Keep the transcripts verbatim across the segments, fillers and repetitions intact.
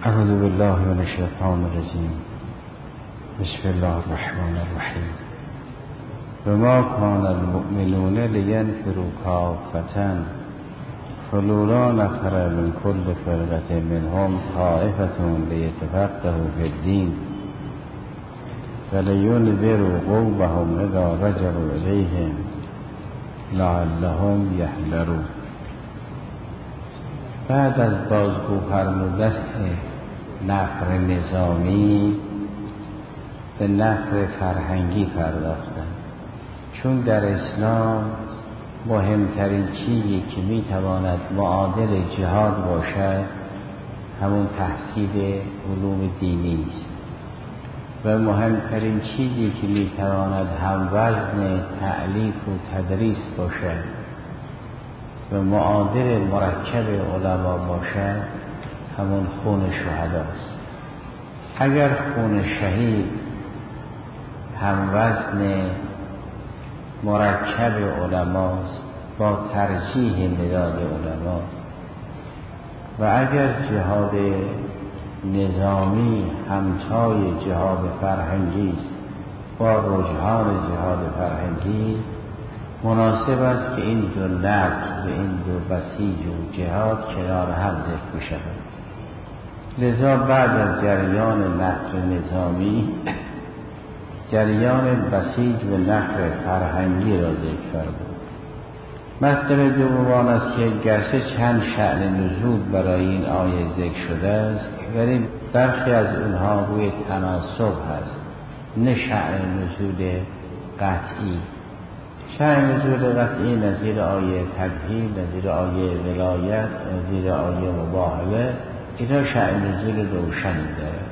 اعوذ بالله من الشیطان الرجیم. بسم الله الرحمن الرحیم. وما كان المؤمنون لينفروا كافة فلولا نفر من كل فرقة منهم طائفة ليتفقهوا في الدين ولينذروا قومهم إذا رجعوا إليهم لعلهم يحذرون. بعد از بازگو فرمودن نفر نظامی به نفر فرهنگی پرداختن، چون در اسلام مهمترین چیزی که میتواند معادل جهاد باشد همون تحصیل علوم دینی است و مهمترین چیزی که میتواند هم وزن تعلیف و تدریس باشد و معادل مرکب علما باشد همون خون شهداست. اگر خون شهید هم وزن مرکب علماست با ترجیح مداد علما و اگر جهاد نظامی همتای جهاد فرهنگی است با رجحان جهاد فرهنگی، مناسب است که این دو نفر و این دو بسیج و جهاد کنار هم ذکر بشود. لذا بعد از جریان نفر نظامی جریان بسیج و نفر فرهنگی را ذکر فرمود. مطلب دوم آن است که گرچه چند شأن نزول برای این آیه ذکر شده است ولی برخی از اونها روی تناسب هست، نه شأن نزول قطعی. شأن نزول قطعی نظیر آیه تبهیل، نظیر آیه ولایت، نظیر آیه مباهله، اینا شأن نزول روشنی داره.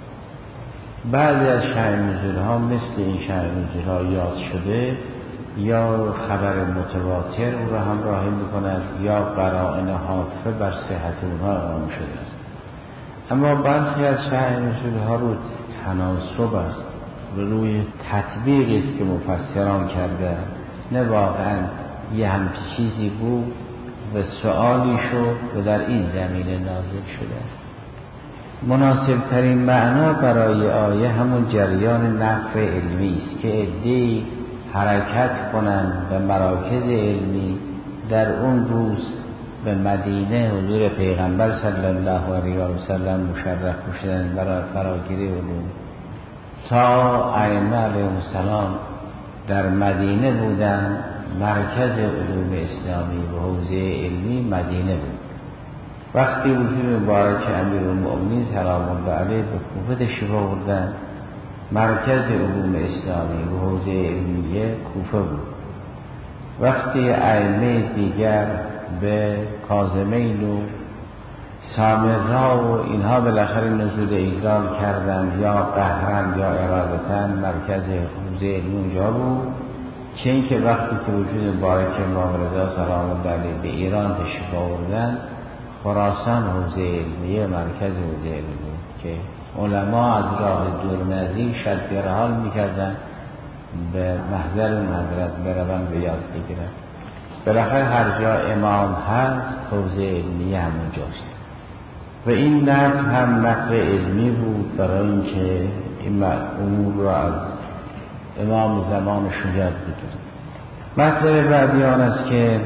بعضی از شأن نزول ها مثل این شأن نزول ها یاد شده یا خبر متواتر او را همراهی میکند یا قرائن حافظه بر صحت اونها اقام شده است. اما برخی از شأن نزول ها رو تناسب است و روی تطبیق است که مفسران کرده، نه واقعا یه همچی چیزی بود و سؤالی شد و در این زمینه نازل شده است. مناسب ترین معنا برای آیه همون جریان نفر علمی است که عده‌ای حرکت کنند به مراکز علمی در اون روز به مدینه حضور پیغمبر صلی الله علیه و سلم مشرف بشدن برای فراگیری علوم. تا ائمه علیهم السلام در مدینه بودن، مرکز علوم اسلامی و حوزه علمی مدینه بود. وقتی وجود مبارک امیرالمؤمنین سلام الله علیه به کوفه تشریف آوردن، مرکز علوم اسلامی و حوزه علمیه کوفه بود. وقتی ائمه دیگر به کاظمین و سامرا و اینها بالاخره نزول ایزال کردند یا قهرن یا ارادتن، مرکز حوزه علمی اونجا بود. چه این که وقتی که وجود مبارک امام رضا سلام الله علیه به ایران تشریف آوردن، خراسان حوزه علمیه مرکز حوزه علمی بود که علما از راه دور نزدیک شد بیرحال میکردن به محضر اون حضرت برون به یاد بگیرن. بالاخره هر جا امام هست حوزه علمیه همونجاست و این نفر هم نفر علمی بود برای اینکه این امور را از امام زمانشون یاد بگیرن. مطلب بعدی آن است که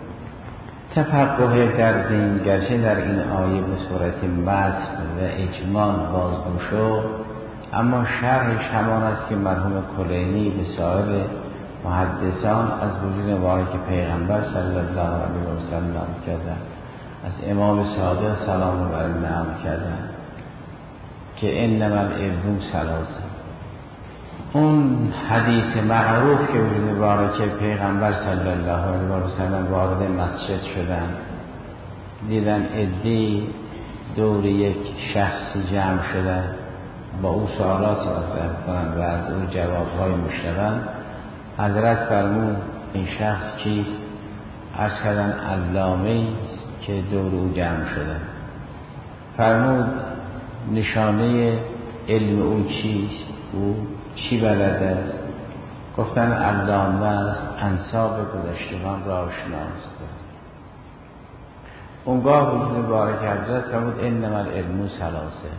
تفقه در دین گرچه در این آیه به صورت متن و اجمال بازگو شد، اما شرحش همان است که مرحوم کلینی به سایر محدثان از وجود مبارک پیغمبر صلی الله علیه و سلم نقل کردند، از امام صادق سلام الله علیه نقل کردند که انما العلم ثلاثه. اون حدیث معروف که وجود مبارک پیغمبر صلی الله علیه و سلم وارد مسجد شدن، دیدن عده‌ای دور یک شخصی جمع شدن، با او سوالات مطرح کنند و از او جوابهای میشنوند. حضرت فرمود این شخص کیست؟ عرض کردن علامه‌ای است که دور او جمع شدن. فرمود نشانه علم او چیست؟ او چی بلد است؟ گفتن علامه است، انساب گذشتگان را آشناست. اونگاه وجود مبارک حضرت فرمود انما العلم ثلاثه.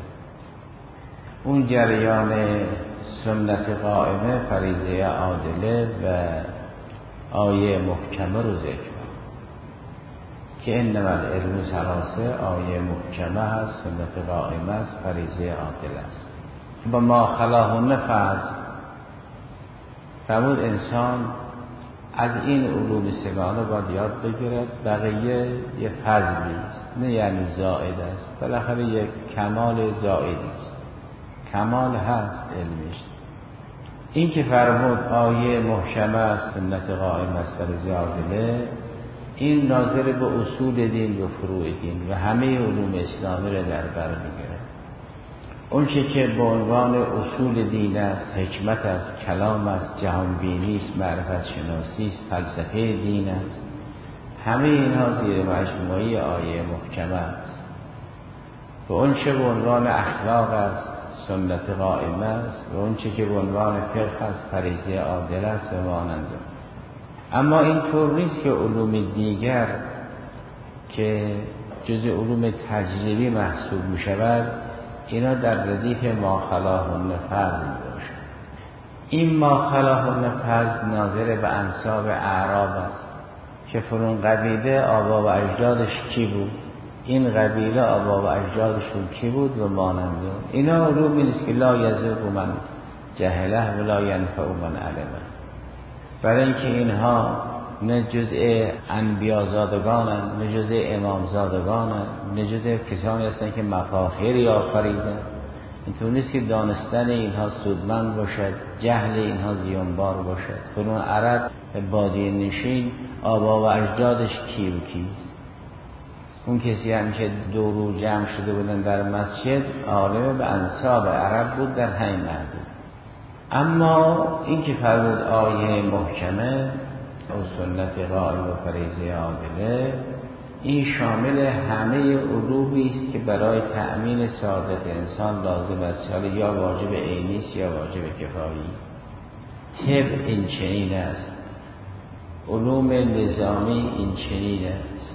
اون جریان سنت قائمه، فریضه عادله و آیه محکمه رو ذکر که انما العلم ثلاثه، آیه محکمه هست، سنت قائمه است، فریضه عادله است. با ما خلاهن فضل فرمود انسان از این علوم سگانه باید یاد بگیرد. بقیه یه فضلی است، نه یعنی زائد است، بالاخره یک کمال زائدی است، کمال هست علمش. این که فرمود آیه محکمه است، سنت قائمه است، فریضه عادله، این ناظر به اصول دین و فروع دین و همه علوم اسلامی را در بر میگیره. اون چه که به عنوان اصول دین است، حکمت است، کلام است، جهانبینی است، معرفت شناسی است، فلسفه دین است، همه اینها زیر مجموعه آیه محکمه است. و اون چه به عنوان اخلاق است، سنت قائمه است، و اون چه که به عنوان فقه است، فریضه عادله است و مانند. اما این طور نیست که علوم دیگر که جز علوم تجربی محسوب می شود اینا در ردیف ما خلاهن فضل باشد. این ما خلاهن فضل ناظر به انساب اعراب است که فلان قبیله آبا و اجدادش کی بود، این قبیله آبا و اجدادشون کی بود و مانند. اینا علومی نیست که لا یضر من جهله و لا ینفع من علمه، برای اینکه اینها نه جزء انبیازادگانند، نه جزء امامزادگانند، نه جزء کسانی هستند که مفاخری آفریدند. اینطور نیست که دانستن اینها سودمند باشد، جهل اینها زیانبار باشد. فلان عرب بادیه نشین آبا و اجدادش کی و کیست؟ اون کسی هم که دو رو جمع شده بودن در مسجد عالم به انساب عرب بود در همین محدود. اما این که فرمود آیه محکمه و سنت قائم و فریضه عادله، این شامل همه علومی است که برای تأمین سعادت انسان لازم است، حالا یا واجب عینی است یا واجب کفایی. طب این چنین است، علوم نظامی این چنین است،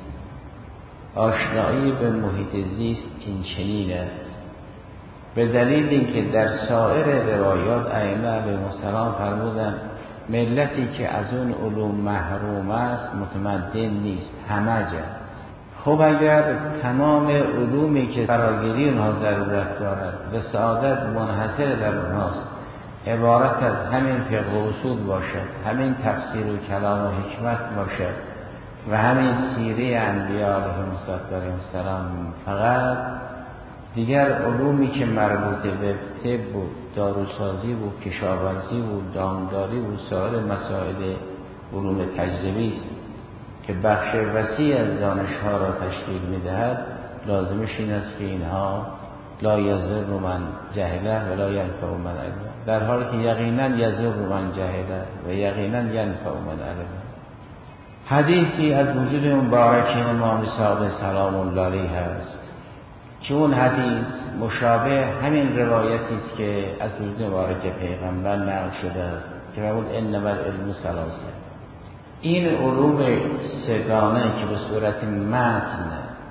آشنایی به محیط زیست این چنین است. به دلیل اینکه در سایر روایات ائمه علیهم السلام فرمودند ملتی که از اون علوم محروم است متمدن نیست، همجه. خب اگر تمام علومی که فراگیری اونها ضرورت دارد و سعادت منحصر در اونهاست عبارت از همین فقه و اصول باشد، همین تفسیر و کلام و حکمت باشد و همین سیره انبیاء علیهم السلام، فقط دیگر علومی که مربوط به طب بود، داروسازی بود، کشاورزی بود، دامداری بود، سایر مسائل علوم تجربی است که بخش وسیع از دانشها را تشکیل می‌دهد، لازمش این است که اینها لا یضر من جهله و لا ینفع من علمه، در حالی که یقینا یضر من جهله و یقینا ینفع من علمه. حدیثی از وجود مبارک امام صادق سلام الله علیه است که اون حدیث مشابه همین روایتی است که از وجود مبارک پیغمبر نقل شده است که فرمود انما العلم ثلاثه. این علوم سگانه که به صورت متن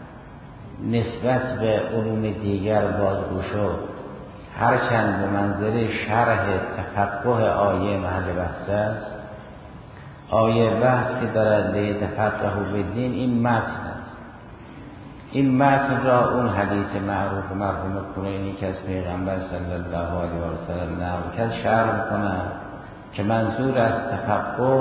نسبت به علوم دیگر بازگو شد، هرچند به منزله شرح تفقه آیه محل بحث است، آیه بحث که دارد به تفقه و دین، این متن است. این متن را اون حدیث معروف مرحوم کلینی که از پیغمبر صلی الله علیه و سلم نقل کرد شرح می‌کنه که منظور از تفقه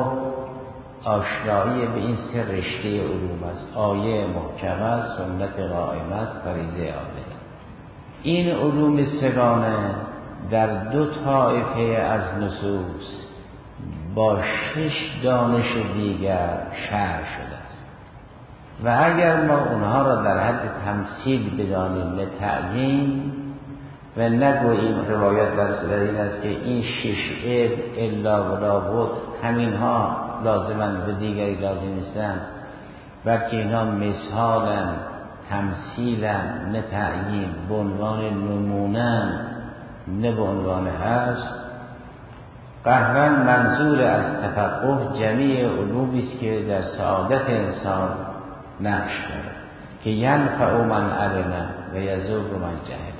آشنایی به این سه رشته علوم است، آیه محکمه، سنت قائمه است، فریضه عادله. این علوم سگانه در دو طایفه از نصوص با شش دانش دیگر شرح شده است و اگر ما اونها را در حد تمثیل بدانیم لتعیین و نگوییم روایت در صدر این است که این شش علم الا ولا بود همینها لازمند و دیگری لازم نیستند، بلکه اینها مثالن، تمثیلن، نه تعیین، به عنوان نمونن، نه به عنوان هست. قهرن منظور از تفقه جمیع علومی است که در سعادت انسان نقش دارد که ینفع من علم و یضر من جهل.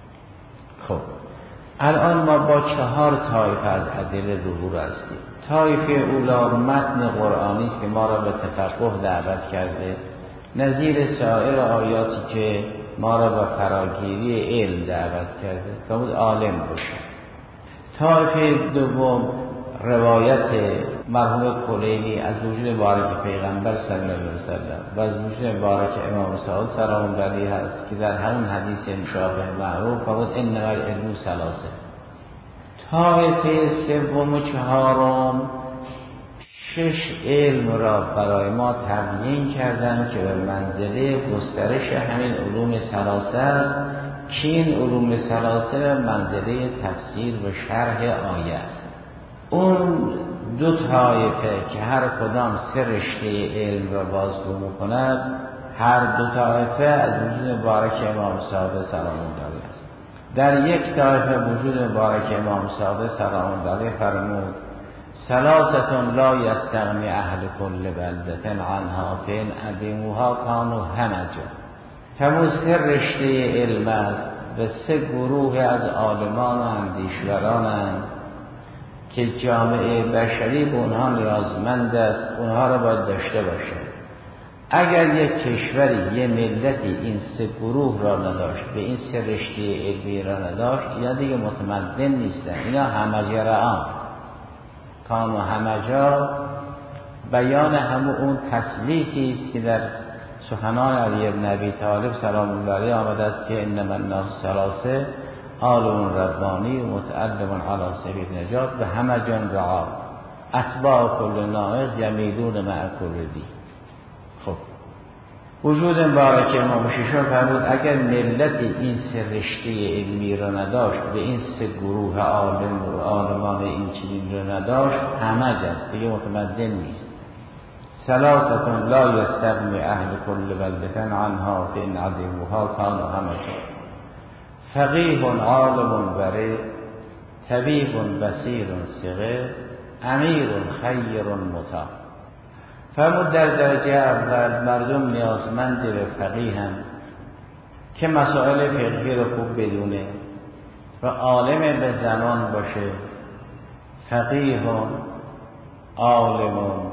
خب الان ما با چهار طایفه از ادله ظهور هستیم. طایفه اولا متن قرآنی است که ما را به تفقه دعوت کرده، نظیر سایر آیاتی که ما را به فراگیری علم دعوت کرده که بود عالم باشه. طایفه دوم روایت مرحوم کلینی از وجود مبارک پیغمبر صلی الله علیه و سلم و از وجود مبارک امام صادق سلام الله علیه هست که در همون حدیث مشابه معروف بود انما العلم ثلاثه. طایفه سوم و چهارم شش علم را برای ما تبیین کردن که به منزله گسترش همین علوم ثلاثه است که این علوم ثلاثه به منزله تفسیر و شرح آیه است. اون دو طایفه که هر کدام سه رشته علم را بازگو می‌کند، هر دو طایفه از وجود مبارک امام صادق سلام الله علیه است. در یک طایفه وجود مبارک امام صادق سلام الله علیه فرمود ثلاثه لا یستغنی اهل کل بلده عنها فین ادیموها کانوا همجا. همون سه رشته علم است و سه گروه از عالمان و اندیشورانند که جامعه بشری به اونها نیازمند است، اونها را باید داشته باشه. اگر یک کشوری، یک ملتی این سه گروه را نداشت، به این سه رشته علمی را نداشت، اینا دیگه متمدن نیستن، اینا همجرعان. کان و همجا بیان همون اون تسلیسی است که در سخنان علی بن ابی طالب سلام الله علیه آمده است که انما الناس ثلاثه عالم ربانی و متعلم علی سبیل نجات و همجان رعا اتباع کل ناقض یمیلون مع کل دی. خب وجود مبارک امام ششم فرمود اگر ملت این سه رشته علمی را نداشت، به این سه گروه عالم و عالمان این چنین را نداشت، همج است، دیگه متمدن نیست. ثلاثه لا یستغنی اهل کل بلده عنها فان عظیموها کانوا همجا فقیه عالم ورع طبیب بصیر صغیر امیر خیر مطاع. فرمود در درجه اول مردم نیازمند به فقیه هم که مسائل فقهی رو خوب بدونه و عالم به زمان باشه، فقیه عالم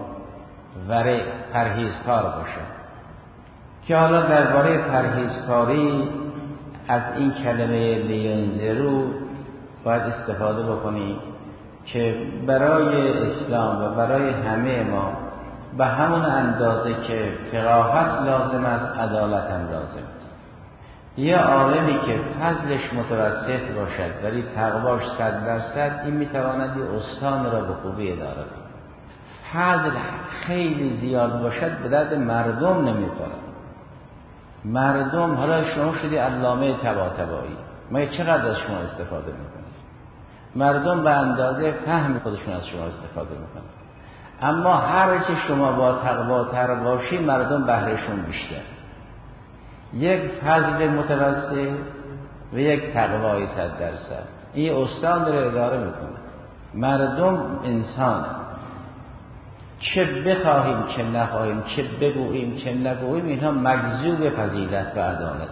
ورع پرهیزکار باشه. که حالا درباره پرهیزکاری از این کلمه لینذرو باید استفاده بکنیم که برای اسلام و برای همه ما به همون اندازه که فقاهت لازم است، عدالت هم لازم است. یه عالمی که فضلش متوسط باشد ولی تقواش صد درصد، این میتواند یه استان را به خوبی اداره کند. فضل خیلی زیاد باشد به درد مردم نمیخوره. مردم، حالا شما شدی علامه طباطبایی، ما چقدر از شما استفاده میکنیم؟ مردم به اندازه فهم خودشون از شما استفاده میکنن. اما هر چه شما با تقواتر باشی مردم بهرهشون بیشتر. یک فضل متوسط و یک تقوای صد درصد، این استان داره اداره میکنه. مردم انسان، چه بخواهیم چه نخواهیم، چه بگوییم چه نگوییم، اینها مجذوب فضیلت و عدالت.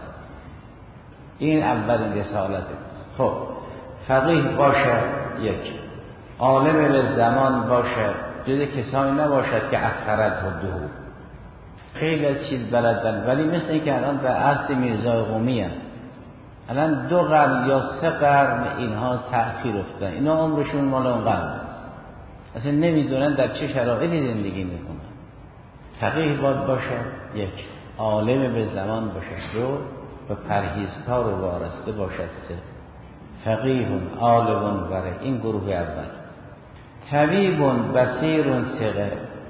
این اولین رسالت. خب فقیه باشه، یک عالم به زمان باشه، جز کسانی نباشد که اخرت و دهو خیلی از چیز بلدن، ولی مثل این که الان در عصر میرزای قومی هم الان دو قرن یا سه قرن اینها تأخیر افتادن. اینا عمرشون مال اون قرن است، اصلا نمیدونن در چه شرایطی زندگی میکنن. فقیه باید باشه، یک عالم به زمان باشه، دو و پرهیزکار و وارسته باشد، سه فقیه عالم ورع. این گروه اول. طبیب بصیر صغیر.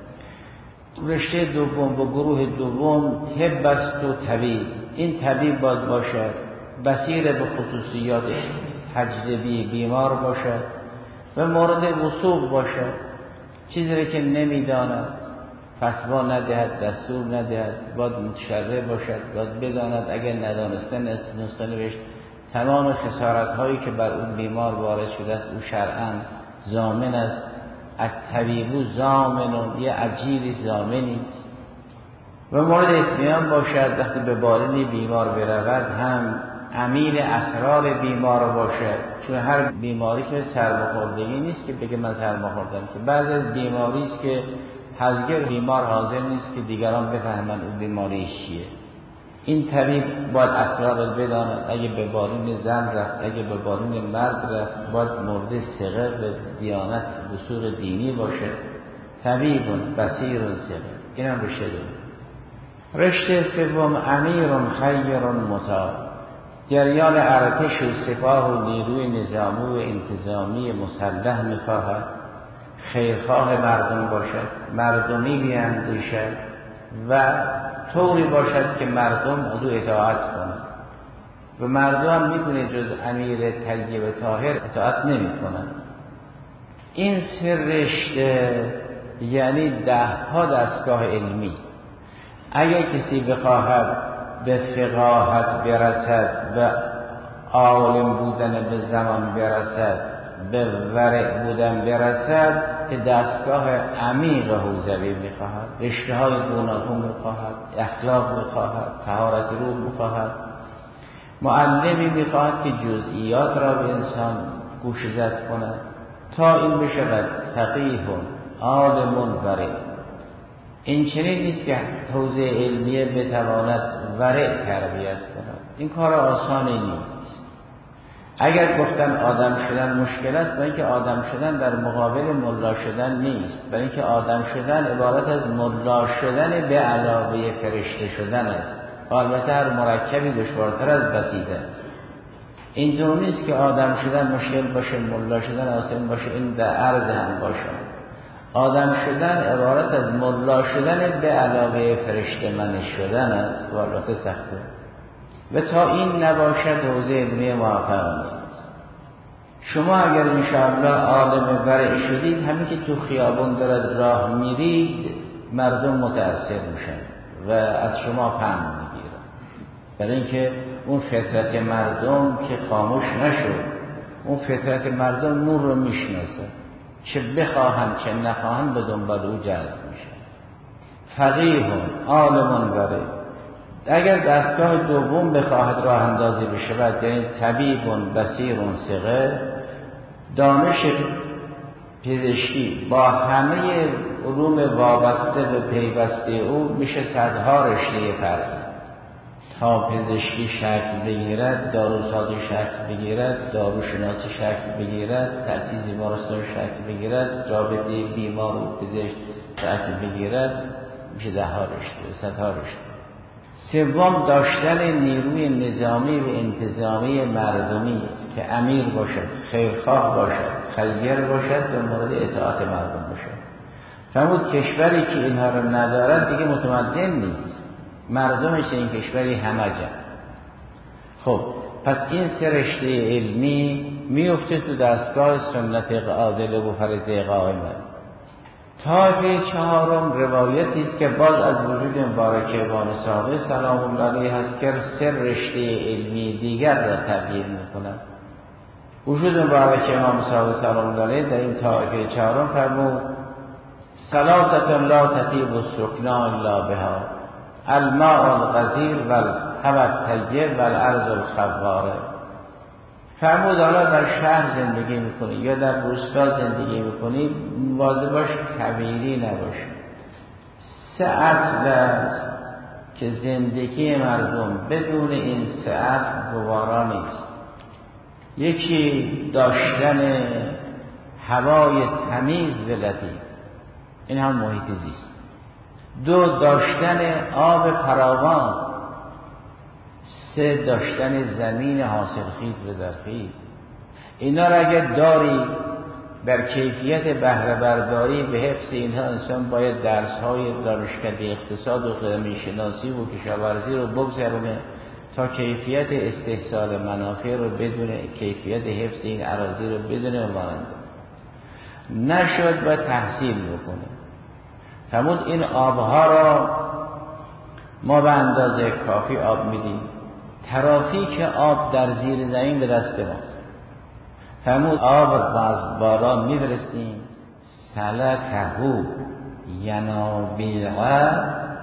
رشته دوم و گروه دوم طب است و طبیب. این طبیب باید باشه بصیر به خصوصیات تجربی بیمار باشه و مورد وثوق باشه، چیزی که نمیداند فتوا ندهد، دستور ندهد، باید متشرع باشد، باید بداند. اگر ندانسته نسخه نوشت. تمام خسارت هایی که بر اون بیمار وارد شده است او شرعاً ضامن است. الطبیب ضامن، یه اجیری ضامنی است. و مورد اطمینان باشد وقتی به بالین بیمار برود هم امیر اسرار بیمار باشد، چون هر بیماری که سرماخوردگی نیست که بگه من سرماخوردم، که بعض از بیماری است که هرگز بیمار حاضر نیست که دیگران بفهمند اون بیماری چیه. این طبیب باید اسرار رو بداند. اگه به بالین زن رفت، اگه به بالین مرد رفت، باید مورد ثقه و دیانت وثوق دینی باشه. طبیب بصیر ثقه. این هم رشته دوم. رشته سوم امیر خیر مطاع. جریان ارتش و سپاه و نیروی نظامی و انتظامی مسلح می‌خواهد خیرخواه مردم باشد، مردمی بیاندیشد و طوری باشد که مردم از او اطاعت کنند و مردم میدونه جز امیر طیب طاهر اطاعت نمی کنند. این سه رشته یعنی ده ها دستگاه علمی. اگر کسی بخواهد به فقاهت برسد و عالم بودن به زمان برسد، به ورع بودن برسد، که دستگاه عمیق حوزوی میخواهد، رشته های گوناگون میخواهد، اخلاق میخواهد، طهارت روح میخواهد، معلمی میخواهد که جزئیات را به انسان گوشزد کند تا این بشود فقیه عالم ورع. این چنین نیست که حوزه علمیه بتواند ورع تربیت کند. این کار آسانی نیست. اگر گفتن آدم شدن مشکل است، برای اینکه آدم شدن در مقابل ملا شدن نیست، برای اینکه آدم شدن عبارت از ملا شدن به علاوه فرشته شدن است. البته هر مرکبی دشوارتر از بسیطه است. اینطور نیست که آدم شدن مشکل باشه، ملا شدن آسان باشه. این در عرض هم باشه. آدم شدن عبارت از ملا شدن به علاوه فرشته من شدن است و البته سخته. و تا این نباشد حوزه علمی موفق نیست. شما اگر انشاءالله عالم ورع شدید، همین که تو خیابون دارد راه میرید مردم متأثر میشن و از شما پند میگیرن، برای اینکه اون فطرت مردم که خاموش نشد، اون فطرت مردم نور رو میشناسه، چه بخواهند چه نخواهند به دنبال او جذب میشن. فقیه عالم ورع. اگر دستگاه دوم بخواهد راه اندازی بشه، بعد یعنی طبیب بصیر ثقه، دانش پزشکی با همه علوم وابسته به پیوسته او میشه صدها رشته فرعی. تا پزشکی شکل بگیرد، داروسازی شکل بگیرد، داروشناسی شکل بگیرد، تأسیس بیمارستان شکل بگیرد، رابطه بیمار و پزشک شکل بگیرد، میشه ده ها رشته، صدها رشته. سوم داشتن نیروی نظامی و انتظامی مردمی که امیر باشد، خیرخواه باشد، خیر باشد و مورد اطاعت مردم باشد. فرمود کشوری که اینها رو ندارد دیگه متمدن نیست، مردمش این کشوری همجن. خب پس این سه رشته علمی میفته تو دستگاه سنت عادل و فرض قائمه. طایفه چهارم روایتی است که باز از وجود مبارک امام صادق سلام الله علیه هست که سه رشته علمی دیگر را تبیین می‌کند. وجود مبارک امام صادق سلام الله علیه در این طایفه چهارم فرمود ثلاثه لا تطیب السکنا الا بها، الماء الغزیر و الهوى الطیب و الارض الخواره. فرمود حالا در شهر زندگی میکنی یا در روستا زندگی میکنی، مواظب باش کبیری نباشه. سه اصل است که زندگی مردم بدون این سه اصل گوارا نیست. یکی داشتن هوای تمیز و لطیف، این هم محیط زیست. دو داشتن آب فراوان. سه داشتن زمین حاصلخیز و زرخیز. اینا را اگر داری بر کیفیت بهره برداری به حفظ اینها انسان باید درس‌های دانشکده اقتصاد و قدمی شناسی و کشاورزی رو بگذرونه تا کیفیت استحصال منافع رو بدونه، کیفیت حفظ این اراضی رو بدونه و ماننده. نشد و تحصیل بکنه. فرمود این آبها را ما به اندازه کافی آب میدیم، ترافیک آب در زیر زمین به دست ماست. فرمود آب را از باران میفرستیم، سلکهو ینابیع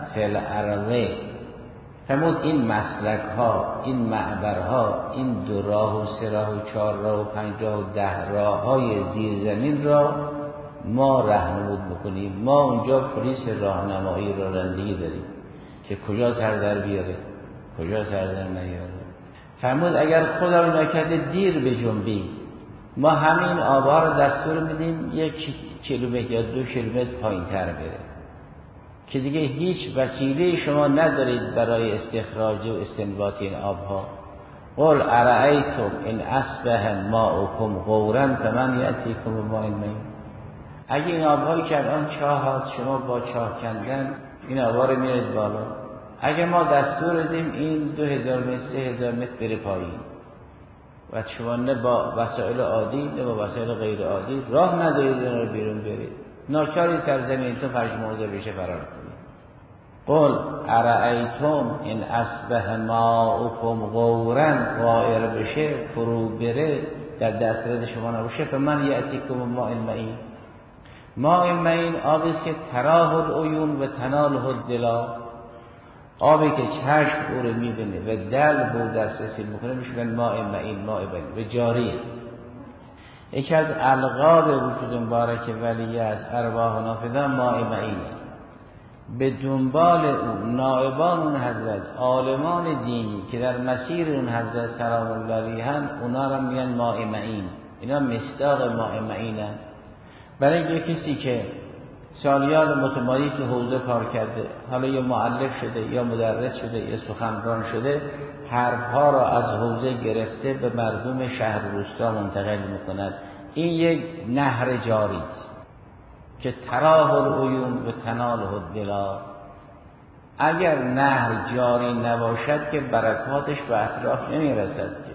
فل ارض. فرمود این مسلک ها، این معبرها، این دو راه و سه راه و چهار راه و پنج راه و ده راه های زیر زمین را ما راهنمود بکنیم. ما اونجا پلیس راهنمایی را رانندگی داریم که کجا سر در بیاره، کجا سر در نیاره. فرمود اگر خدا رو نکرده دیر بجنبیم، ما همین آبها رو دستور میدیم یک کیلومتر یا دو کیلومتر پایین تر بره که دیگه هیچ وسیله شما ندارید برای استخراج و استنباط این آبها. قل ارأیتم ان اصبح ماؤکم غورا فمن یأتیکم بماء معین. اگه این آبهایی که الان چاه هست شما با چاه کندن این آبها رو میارید بالا، اگه ما دستور دیم این دو هزار متر سه هزار متر بره پایین و شما نه با وسایل عادی نه با وسایل غیر عادی راه ندارید این رو بیرون برید، ناچاری سرزمین تو پژمرده بشه فرار کنید. قل ارأیتم ان اصبح ماؤکم غورا، غائر بشه فرو بره در دسترس شما نباشه، فمن یأتیکم بماء معین. ماء معین آبی است که تراه العیون و تناله الدلا، آبی که چشم او رو میبینه و دل به دسترسی میکنه میشه ماء معین، ماء معین و جاری. یکی از القاب وجود مبارک ولی از ارواح نافذان ماء معینه. به دنبال اون نائبان اون حضرت، عالمان دینی که در مسیر اون حضرت سلام الله علیهم، اونا رو میگن ماء معین. اینا مصداق ماء معینن. برای اینکه کسی که سالیان متمادی تو حوزه کار کرده، حالا یا معلف شده یا مدرس شده یا سخنران شده، حرفها را از حوزه گرفته به مردم شهر و روستا منتقل میکند. این یک نهر جاری است که تراه العیون و تناله الدلا. اگر نهر جاری نباشد که برکاتش به اطراف نمیرسد که.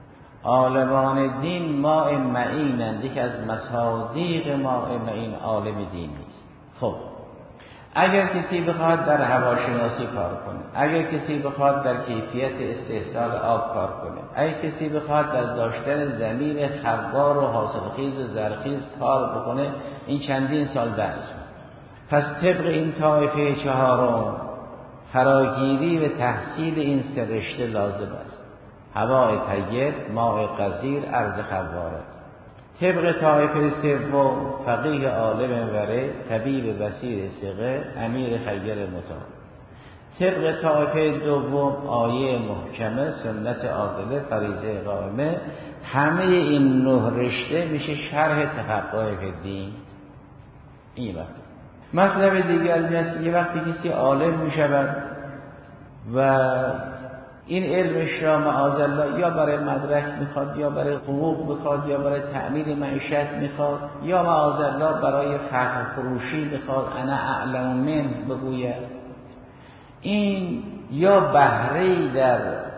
عالمان دین ماء معینند، یک از مصادیق ماء معین عالم دین است. خب اگر کسی بخواد در هواشناسی کار کنه، اگر کسی بخواد در کیفیت استحصال آب کار کنه، اگر کسی بخواد در داشتن زمین خروار و حاصلخیز و زرخیز کار بکنه، این چندین سال درس. پس طبق این طایفه چهارم فراگیری و تحصیل این سه رشته لازم است: هوای طیب، ماء غزیر، ارض خواره. طبق طایفه سوم فقیه عالم وره، طبیب بصیر ثقه، امیر خیر مطاع. طبق طایفه دوم آیه محکمه، سنت عادله، فریضه قائمه. همه این نه رشته میشه شرح تفقه فی الدین. این وقت مطلب دیگر میست یه وقتی کسی عالم میشود و این علمش را معاذالله یا برای مدرک میخواد یا برای حقوق میخواد یا برای تعمیر معیشت میخواد یا معاذالله برای فخر فروشی میخواد، انا اعلم من بگوید، این یا بهره‌ای در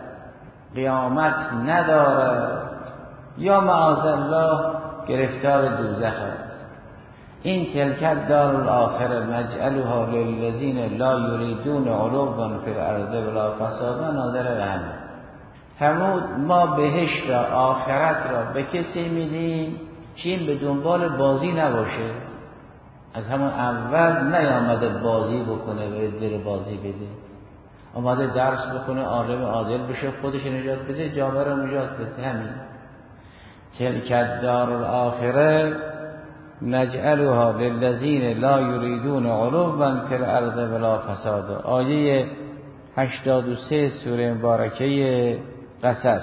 قیامت ندارد یا معاذالله گرفتار دوزخ است. این تلک دار الاخره نجعلها للذین لا یریدون علوا فی الارض ولا فسادا ناظر بهم. فرمود ما بهشت را، آخرت را به کسی میدیم که این به دنبال بازی نباشه، از همون اول نیامده بازی بکنه و دل بازی بده، آمده درس بکنه، عالم عادل بشه، خودش نجات بده، جامعه را نجات بده. همین تلک دار الاخره نجعلها للذین لا یریدون علوا فی الارض ولا فسادا. آیه هشتاد و سه سوره مبارکه قصص.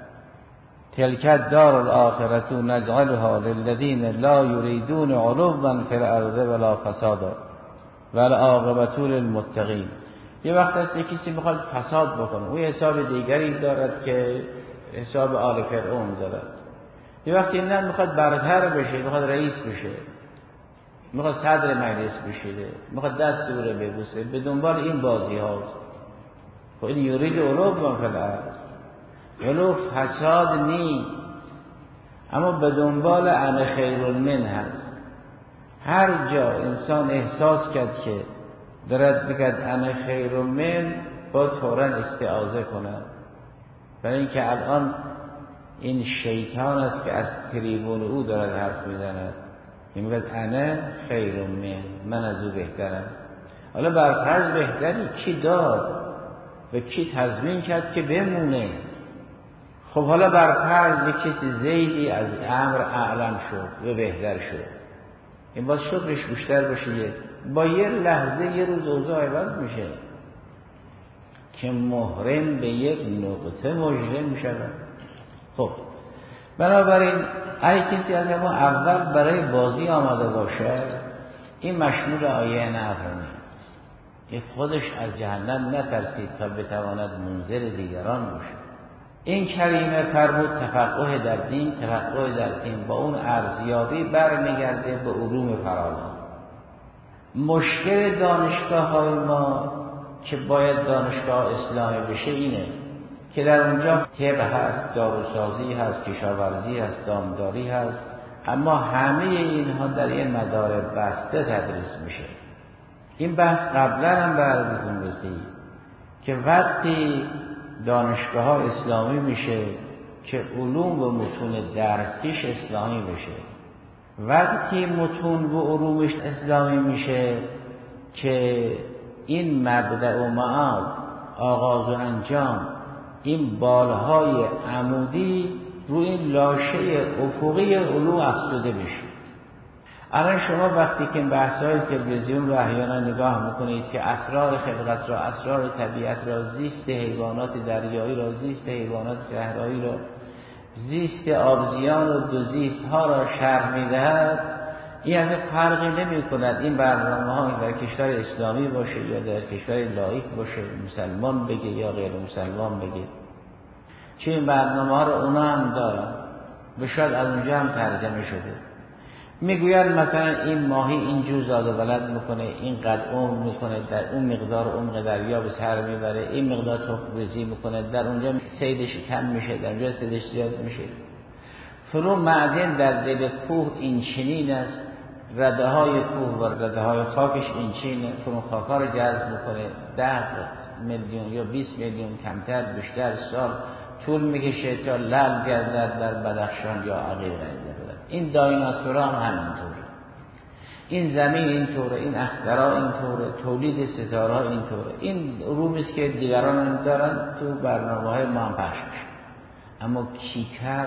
تلک دار الاخره نجعلها للذین لا یریدون علوا فی الارض ولا فسادا والعاقبة للمتقین. یه وقت هست کسی میخواد فساد بکنه، او حساب دیگری دارد که حساب آل فرعون دارد. یه وقتی نه میخواد برتر بشه، میخواد رئیس بشه، میخواد صدر مجلس بشه، میخواد دستور ببوسه، به دنبال این بازی هاست. خب این یورید علو فی الارض ولو فساد نیست، اما به دنبال انا خیر من هست. هر جا انسان احساس کرد که دارد بگد انا خیر من، با طورا استعاذه کنه، برای اینکه الان این شیطان است که از تریبون او دارد حرف میزند، میگوید انا خیر من، من از او بهترم. حالا برفرض بهتری کی داد و کی تضمین کرد که بمونه؟ خب حالا برفرض یک چیز زیدی از امر اعلم شد و بهتر شد، این باز شکرش بیشتر باشه. با یه لحظه یه روز اوضاع عوض میشه که محرم به یک نقطه مژده میشود. خب بنابراین اگه کسی از ما اول برای بازی آمده باشه، این مشمول آیه نفر نیست. این خودش از جهنم نترسید تا بتواند منذر دیگران باشه. این کلمه فرمود تفقه در دین. تفقه در دین با اون ارزیابی برمیگرده به علوم فراوان. مشکل دانشگاه های ما که باید دانشگاه اسلامی بشه اینه که در اونجا طب هست، داروسازی هست، کشاورزی هست، دامداری هست، اما همه اینها در یه مدار بسته تدریس میشه. این بحث قبلا هم براتون رسید که وقتی دانشگاه ها اسلامی میشه که علوم و متون درسیش اسلامی بشه، وقتی متون و علومش اسلامی میشه که این مبدأ و معاد، آغاز و انجام، این بالهای عمودی روی این لاشه افقی علوم افزوده بشه. الان شما وقتی که بحث‌های تلویزیون رو احیانا نگاه میکنید که اسرار خلقت را، اسرار طبیعت را، زیست حیوانات دریایی را، زیست حیوانات صحرایی را، زیست آبزیان و دو زیست ها را شرح میدهد، این از فرقی نمی کند این برنامه ها در کشور اسلامی باشه یا در کشور لایک باشه، مسلمان بگه یا غیر مسلمان بگه، چون این برنامه ها رو اونا هم دارن و شاید از اونجا هم ترجمه شده. میگوید مثلا این ماهی اینجور زاد و ولد میکنه، این قد عمر میکنه، در اون مقدار عمق دریا به سر میبره، این مقدار تخم ریزی میکنه، در اونجا صیدش کم میشه، در اونجا صیدش زیاد میشه. فلان معدن در دل کوه این چنین است، رده های کوه و رده های خاکش این چنینه، فلان خاکا رو جذب میکنه. ده میلیون یا بیست میلیون کمتر بیشتر سال طول میکشه تا لعل گردد در بدخشان یا عقیق. این دایناسورا هم همینطوره، این زمین اینطوره، این اختراع اینطوره، تولید ستاره اینطوره. این علومی است که دیگران دارن تو برنامه‌های ما هم پخش میشه، اما کیکر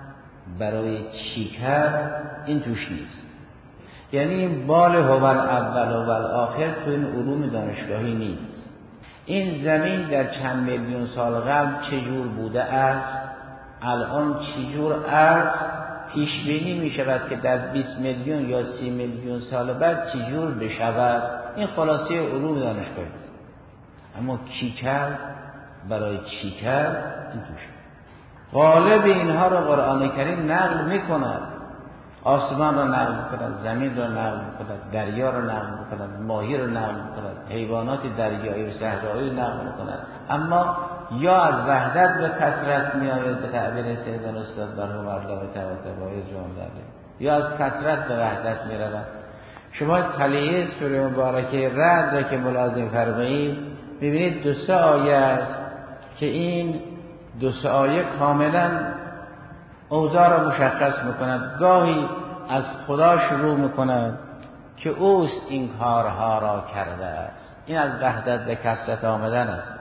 برای چیکر این توش نیست. یعنی این بال هوال اول و آخر تو این علوم دانشگاهی نیست. این زمین در چند میلیون سال قبل چجور بوده است، الان چجور است، پیش بینی می شود که در بیست میلیون یا سی میلیون سال بعد چجور بشود. این خلاصه علوم دانشگاهی است. اما کیکر برای چیکر این توش. غالب اینها رو قرآن کریم نقل می کند. آسمان رو نقل می کند، زمین رو نقل می کند، دریا رو نقل می کند، ماهی رو نقل می کند، حیوانات دریایی و صحرایی رو نقل می کند. اما یا از وحدت به کثرت می آید به تعبیر سیدنا استاد مرحوم علامه طباطبایی جان، یا از کثرت به وحدت می رود. شما تلیه سوره مبارکه رعد را که ملازم فرمایید می‌بینید دو سه آیه است که این دو سه آیه کاملا اوضاع را مشخص می‌کند. گاهی از خدا شروع می‌کند که اوست این کارها را کرده است، این از وحدت به کثرت آمدن است.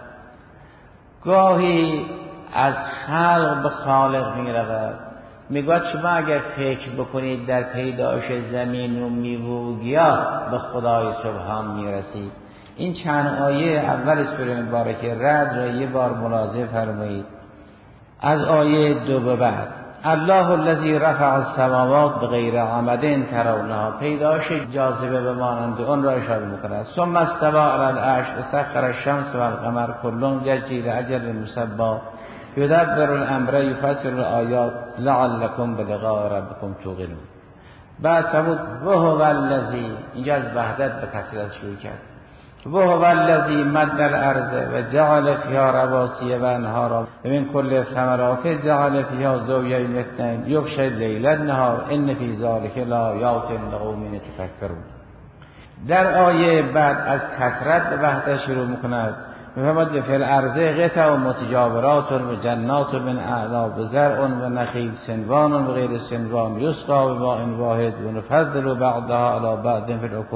گاهی از خلق به خالق می‌رود، میگوید شما اگر فکر بکنید در پیدایش زمین و میوه و گیاه به خدای سبحان میرسید. این چند آیه اول سوره مبارکه رعد را یه بار ملاحظه فرمایید. از آیه دو به بعد الله الذی رفع السماوات بغیر عمد ترونها، پیدایش جاذبه به مانند اون را اشاره می‌کند. ثم استوى علی العرش وسخر الشمس والقمر كل یجری لاجل مسمى یدبر الامر یفصل الآیات لعلکم بلقاء ربکم توقنون. بعد فرمود و هو الذی، اینجا از وحدت به کثرت شروع کرد، و هو الذی مد الارض و جعل فیها رواسي و انهارا و من کل الثمرات جعل فیها زوجین اثنین یغشی اللیل النهار ان فی ذلک لآیات لقوم یتفکرون. در آیه بعد از کثرت به وحدت شروع می‌کند. می‌فرماید فی الارض قطع و متجاورات و جنات من اعناب و زرع و نخیل صنوان و غیر صنوان یسقی بماء واحد و نفضل بعضها علی بعض فی الاکل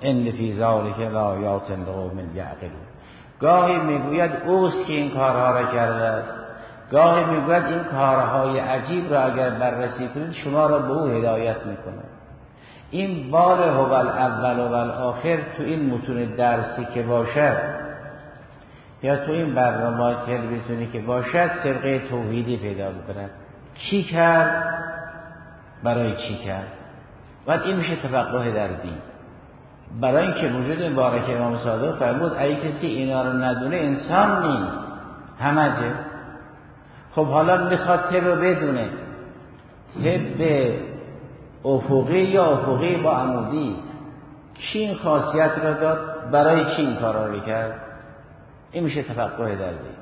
ان فی ذلک لآیات لقوم یعقلون. گاهی میگوید اوست که این کارها را کرده است، گاهی میگوید این کارهای عجیب را اگر بررسی کنید شما را به او هدایت میکنه. این بار هو الاول و الاخر تو این متون درسی که باشد یا تو این برنامه تلویزیونی که باشد سرقه توحیدی پیدا میکنه. کی کرد؟ برای چی کرد؟ بعد این میشه تفقه در دین. برای اینکه وجود مبارک امام صادق فرمود اگه کسی اینا رو ندونه انسان نیست، همجه. خب حالا میخواد طب بدونه، طب افقی یا افقی با عمودی، کی این خاصیت را داد؟ برای چی این کارا رو کرد؟ این میشه تفقه در دین.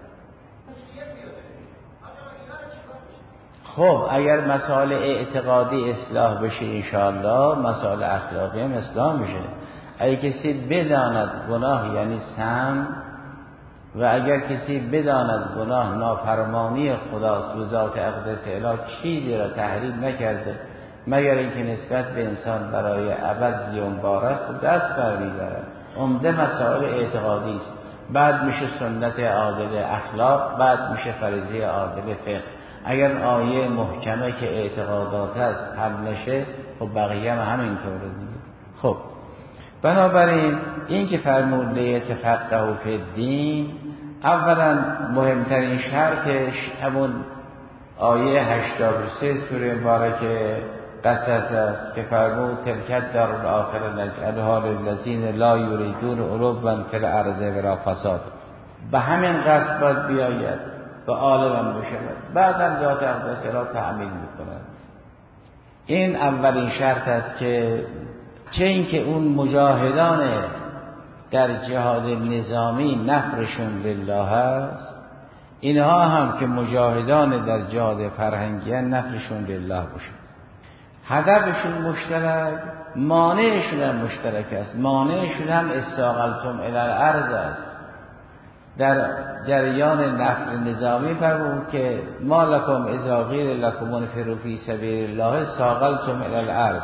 خب اگر مسائل اعتقادی اصلاح بشه انشاءالله مسائل اخلاقی هم اصلاح میشه. اگر کسی بداند گناه یعنی سم و اگر کسی بداند گناه نافرمانی خداست و ذات اقدس اله چیزی را تحریم نکرده مگر اینکه نسبت به انسان برای ابد زیانبار است و دست بر می‌دارد. عمده مسائل اعتقادی است. بعد میشه سنت عادل اخلاق، بعد میشه فریضه عادل فقه. اگر آیه محکمه که اعتقادات است حل نشه خب بقیه هم همینطوره دیگه. خب بنابراین این که فرمود لیتفقهوا فی الدین، اولا مهمترین شرطش همون آیه هشتاد و سه سوره مبارکه قصص است که فرمود تلک دار الاخره نجعلها للذین لا یریدون علوا فی الارض ولا فساد. به همین قصد باید بیاید و عالم بشود، بعدم ذات اقدس را تعمیل میکند. این اولین شرط است که چه اینکه اون مجاهدان در جهاد نظامی نفرشون لله است، اینها هم که مجاهدان در جهاد فرهنگی نفرشون لله باشه. هدفشون مشترک، مانعشون هم مشترک است. مانعشون هم استاقلتم الی الارض است. در جریان نفر نظامی فرمود که ما لکم اذا قیل لکم انفروا فی سبیل الله ساقلتم الی الارض.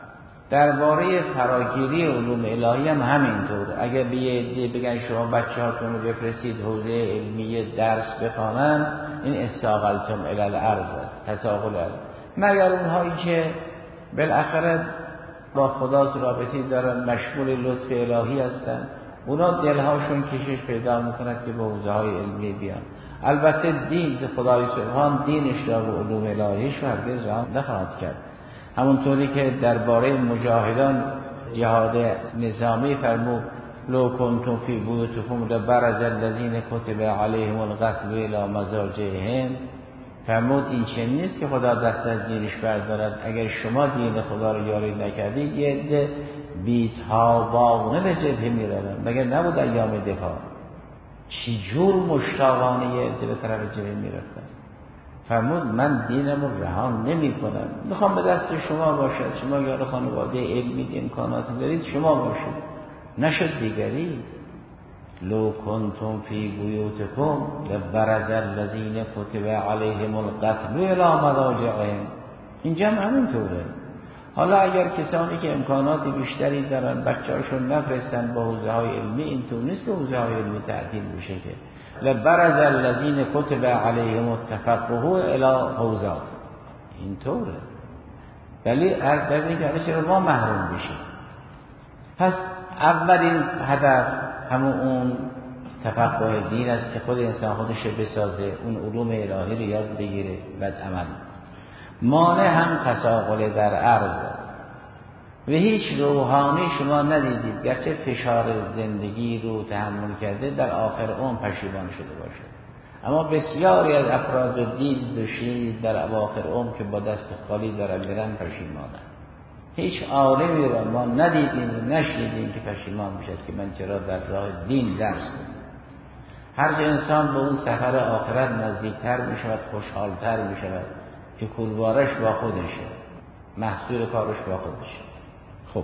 درباره فراگیری علوم الهی هم همینطور. اگر به یه عده بگن شما بچه‌هاتون رو بفرستید حوزه علمی درس بخوانن، این استاقلتم الی الارض است، تساقل است. مگر اونهایی که بالاخره با خدا رابطه دارن، مشمول لطف الهی هستن، اونا دلهاشون کشش پیدا میکند که به حوزه های علمی بیان. البته دین خدای سبحان دینش را و علوم الهیش هرگز رها نخواهد کرد. همونطوری که درباره مجاهدان جهاد نظامی فرمود لو کنتم فی بیوتکم لبرز الذین کتب علیهم القتل الی مضاجعهم. فرمود این چنین نیست که خدا دست از دینش بردارد. اگر شما دین خدا رو یاری نکردید یه عده بی‌تابانه به جبهه می‌روند. مگر نبود ایام دفاع چی جور مشتاقانه یه عده به طرف جبهه می‌رفتن. فرمود من دینم رو رها نمی‌کنم، میخوام به دست شما باشد. شما یار خانواده علمی امکانات دارید، شما باشید، نشد دیگری. لو کنتم فی بیوتکم لبرز الذین کتب علیهم القتل الی مضاجعهم. اینجا هم همینطوره. حالا اگر کسانی که امکانات بیشتری دارن بچه‌هاشون نفرستن به حوزه‌های علمی، اینطور نیست که حوزه‌های علمی تعطیل بشه که لبرز الذین کتب علیهم التفقه الی حوزات، اینطوره. ولی هر در چرا ما محروم بشیم؟ پس اولین هدف همون اون تفقه دین است که خود انسان خودش بسازه، اون علوم الهی رو یاد بگیره بعد عمل. مانع هم تساقل در عرض است و هیچ روحانی شما ندیدید گرچه فشار زندگی رو تحمل کرده در آخر اون پشیمان شده باشه. اما بسیاری از افراد دین دشید در اواخر اون که با دست خالی دارن میرن پشیمانن. هیچ عالمی را ما ندیدیم و نشنیدیم که پشیمان بشد که من چرا در راه دین درس کنم. هر جا انسان به اون سفر آخرت نزدیکتر می شود، خوشحالتر می شود که کولوارش با خودشه، محصول کارش با خودشه. خب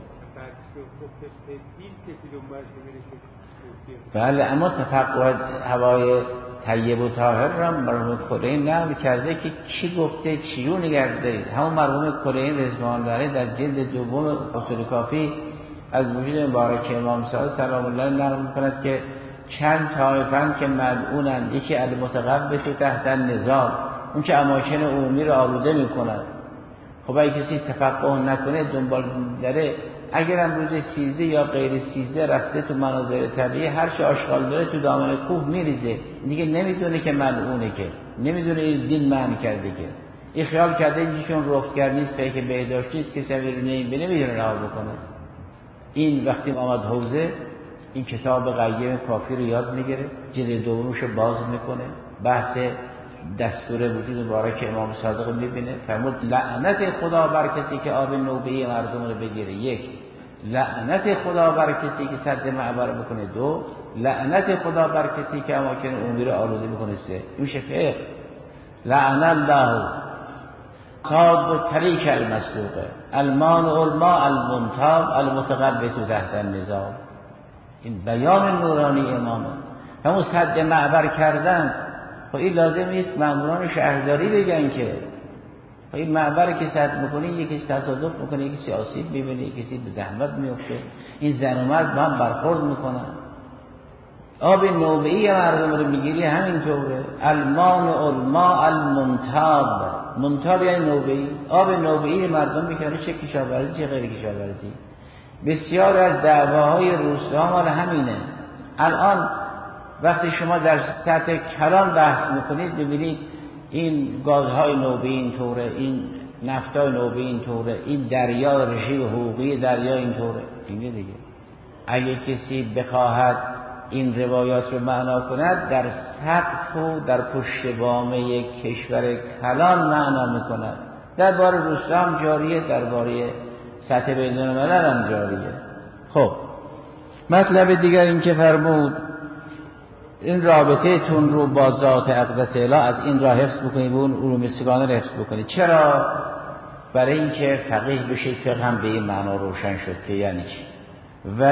بله، اما تفقه هوای طیب و طاهر را مرحوم کلینی نقل کرده که چی گفته چی رو نگرده. همون مرحوم کلینی رضوان الله علیه در جلد دوم اصول کافی از وجود مبارک امام صادق سلام الله نقل می‌کند که چند طایفه‌اند که ملعونند، یکی المتقبط تحت النظام، اون که اماکن عمومی را آلوده می‌کند. خب اگه کسی تفقه نکنه دنبال داره، اگر هم روز سیزده یا غیر سیزده رفته تو مناظر طبیعی، هر چه آشغال داره تو دامن کوه میریزه، دیگه نمیدونه که ملعونه، که نمیدونه این دین معنی کرده، که این خیال کرده اینجا چون رفتگر نیست، پیک بهداشت نیست، کسی رو نمیبینه میدونه رها بکنه. این وقتی آمد حوزه این کتاب قیم کافی رو یاد میگیره، جلد دومش رو باز میکنه، بحث دستور وجود مبارک امام صادق میبینه. فرمود لعنت خدا بر کسی که آب نوبهی مردم رو بگیره، یک. لعنت خدا بر کسی که سد معبر بکنه، دو. لعنت خدا بر کسی که اماکن عمومی رو آلوده بکنه، سه. این میشه فقه. لعن الله صاد طریق المسلوقه المان علما المنتاب المتقبط تحت النظام. این بیان نورانی امامه. همون سد معبر کردن، خب این لازم نیست ماموران شهرداری بگن که خب این معبر که سد میکنه، یکی تصادف میکنه، یکی آسیب میبینه، یکی به زحمت میفته، این زن و مرد با هم برخورد میکنن. آب نوبهی مردم رو میگیری همینطوره. المان علما المنتاب، منتاب یعنی نوبهی، آب نوبهی مردم میکنه، چه کشاورزی چه غیر کشاورزی. بسیار از دعواهای روستا مال همینه. الان وقتی شما در سطح کلان بحث میکنید ببینید این گازهای نوبهی اینطوره، این نفتای نوبهی اینطوره، این دریا رژیم حقوقی دریا اینطوره. اینه دیگه. اگه کسی بخواهد این روایات رو معنا کند، در سقف و در پشت بام یک کشور کلان معنا میکند. درباره روستا هم جاریه، درباره سطح بین الملل هم جاریه. خب مطلب دیگر این که فرمود این رابطه تون رو با ذات اقدس اله از این را حفظ بکنید و اون علوم سگانه را حفظ بکنید. چرا؟ برای اینکه فقیه بشید. فقه هم به این معنا روشن شد که یعنی چی و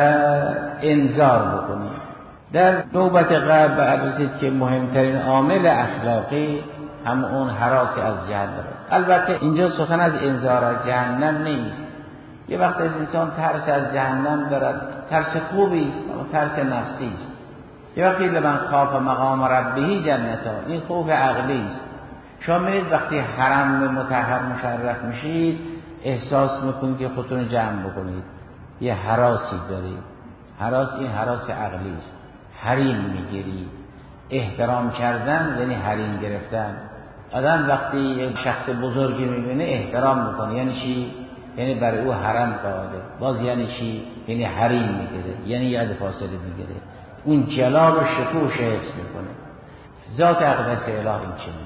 انذار بکنید. در نوبت قبل عرضید که مهمترین عامل اخلاقی هم اون هراس از جهنم است. البته اینجا سخن از انذار از جهنم نیست. یه وقت از انسان ترس از جهنم دارد، ترس خوبی است اما ترس نفسی است. یه وقتی لمن خاف مقام ربه جنتان، این خوف عقلی است. شما میرید وقتی حرم مطهر مشرف میشید احساس میکنید که خودتون رو جمع بکنید، یه هراسی دارید. هراس این هراس عقلی است. حریم میگیری. احترام کردن یعنی حریم گرفتن. آدم وقتی یک شخص بزرگی میبینه احترام میکنه. یعنی چی؟ یعنی برای او حرم قائله. باز یعنی چی؟ یعنی حریم میگیره، یعنی یاد فاصله میگیره، اون جلال و شکوه حفظ میکنه. ذات اقدس اله این چنین.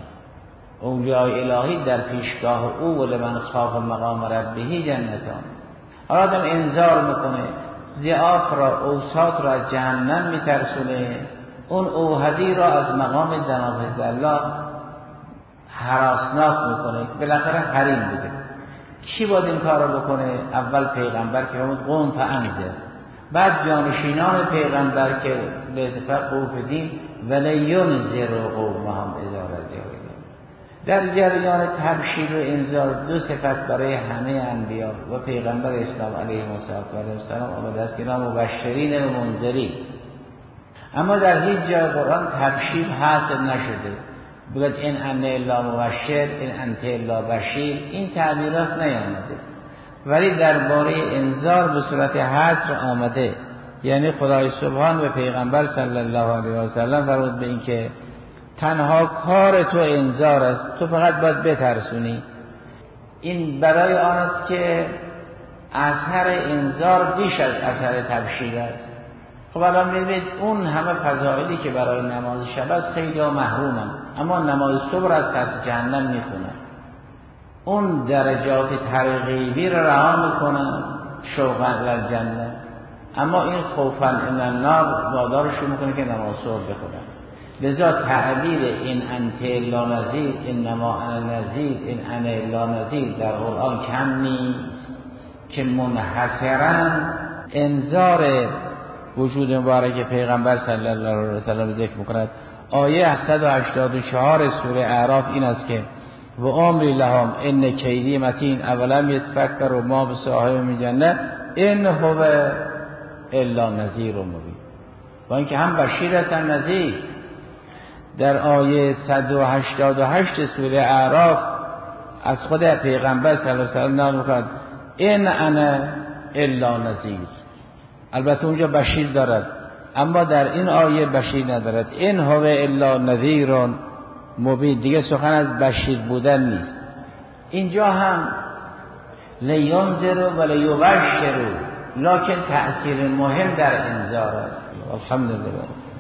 اولیای الهی در پیشگاه او و لمن خاف مقام ربه جنتان. حالا آدم انذار میکنه، ضعاف را، اوساط را از جهنم میترسونه، اون اوهدی را از مقام جناب الله هراسناک میکنه، بالاخره حریم بوده. کی باید این کار را بکنه؟ اول پیغمبر که همون قوم فانذر، بعد جانشینان پیغمبر که به اتفاق قوف دین ولی ینذر قومهم اذا رجعوا. در جریان تبشیر و انذار دو صفت برای همه انبیا و پیغمبر اسلام علیه السلام آمده است که نام مبشرین و منذرین. اما در هیچ جای قرآن تبشیر حاصل نشده بگید این انه الا مبشر، این انت الا بشیر، این تعبیرات نیامده. ولی درباره انذار به صورت حصر آمده. یعنی خدای سبحان و پیغمبر صلی الله علیه و سلم فرمود به این که تنها کار تو انذار است، تو فقط باید بترسونی. این برای آن است که اثر انذار بیش از اثر تبشیر است. خب الان می‌بینید اون همه فضائلی که برای نماز شب است خیلی ها محرومن، اما نماز صبح از ترس جهنم میخونن. اون درجات ترغیبی را رها میکنن شوقا الی جنت، اما این خوفا ان النار وادارشون میکنه که نماز صبح بخونن. لذا تعبیر این انت الا نذیر، انما انا نذیر، این انا الا نذیر در قرآن کم نیست که منحصرا انذار وجود مبارک پیغمبر صلی الله علیه و سلم ذکر میکند. آیه صد و هشتاد و چهار سوره اعراف این است که و امری لهم ان کیدی متین اولم یتفکروا ما بصاحب من جنة این هو الا نذیر مبین. با اینکه هم بشیر است هم نذیر. در آیه صد و هشتاد و هشت سوره اعراف از خود پیغمبر صلی الله علیه و سلم نقل می‌کند این انا الا نذیر. البته اونجا بشیر دارد اما در این آیه بشیر ندارد. این هو الا نذیر مبین، دیگه سخن از بشیر بودن نیست. اینجا هم لینذر و لیبشر، لکن تأثیر مهم در انذار است. الحمدلله.